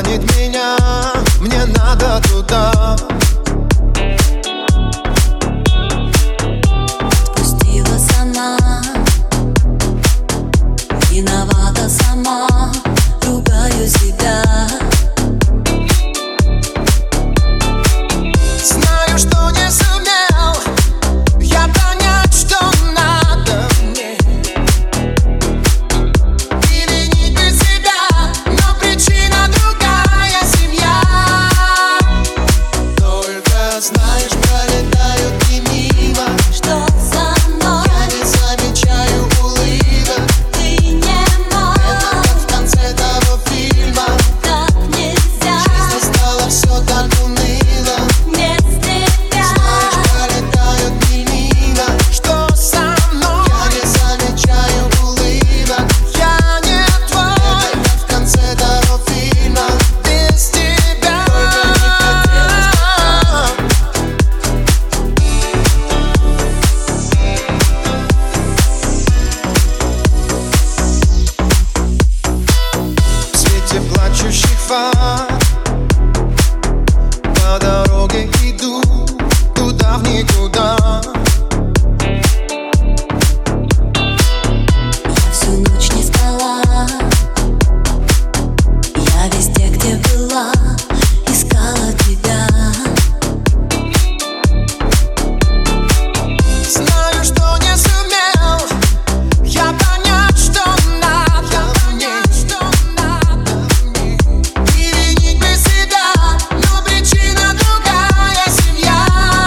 манит меня, мне надо туда. Спустилась она, виновата сама, ругаю себя. Знаю, что не сумел я понять, что надо мне, и винить бы себя, но причина другая — семья. Только знаешь, пролетают дни мимо, Что со мной? я не замечаю улыбок. Ты не мой, Это как в конце того фильма. так нельзя. Жизнь стала все так уныло. Без тебя Пролетают дни мимо. Что со мной? Я не замечаю улыбок. Я не твой. Это как в конце того фильма. Без тебя. В свете плачущих фар по дороге иду туда в никуда. я всю ночь не спала. Я везде, где была, искала тебя. Знаю, что не сумел я понять, что надо мне, и винить бы себя, но причина другая — семья.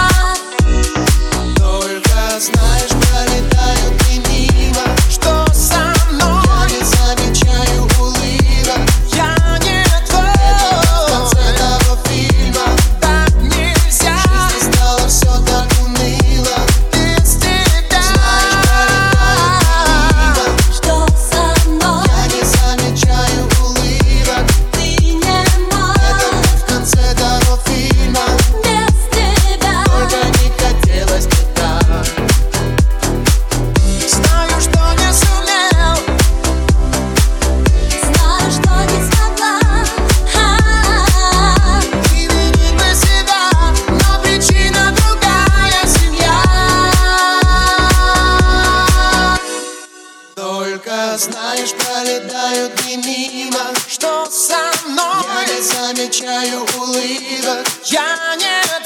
Только знаешь, пролетают дни мимо. Что со мной? Я не замечаю улыбок. Я не твой. Это в конце того фильма. Так нельзя. Жизнь стала все так уныло. Без тебя. Знаешь, пролетают дни мимо. Что со мной? Я не замечаю улыбок. Ты не мой, Это как в конце того фильма. без тебя. Только не хотелось бы так. Знаю, что не сумел. Знаю, что не смогла. И винить бы себя, но причина другая — семья. Только знаешь, пролетают дни мимо. Что со мной? Я не замечаю улыбок. Я не